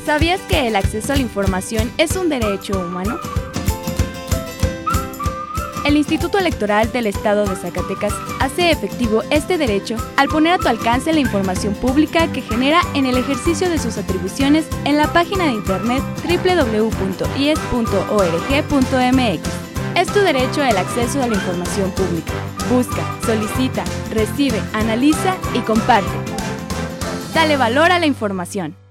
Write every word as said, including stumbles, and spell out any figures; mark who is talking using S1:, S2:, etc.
S1: ¿Sabías que el acceso a la información es un derecho humano? El Instituto Electoral del Estado de Zacatecas hace efectivo este derecho al poner a tu alcance la información pública que genera en el ejercicio de sus atribuciones en la página de internet doble u doble u doble u punto i e s punto org punto m x. Es tu derecho el acceso a la información pública. Busca, solicita, recibe, analiza y comparte. Dale valor a la información.